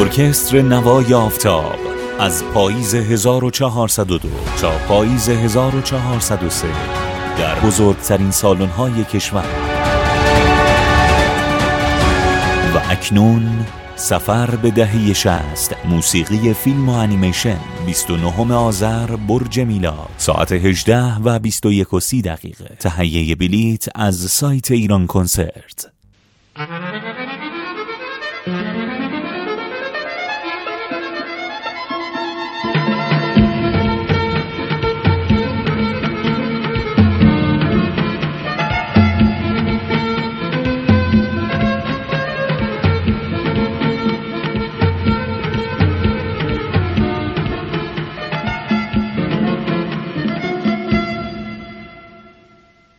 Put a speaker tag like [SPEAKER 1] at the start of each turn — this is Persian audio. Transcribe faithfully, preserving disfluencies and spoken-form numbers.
[SPEAKER 1] ارکستر نوای آفتاب از پاییز هزار و چهارصد و دو تا پاییز هزار و چهارصد و سه در بزرگترین سالن‌های کشور. و اکنون سفر به دهه شصت، موسیقی فیلم و انیمیشن. بیست و نهم آذر، برج میلاد، ساعت هجده و بیست و یک و سی دقیقه. تهیه بلیت از سایت ایران کنسرت.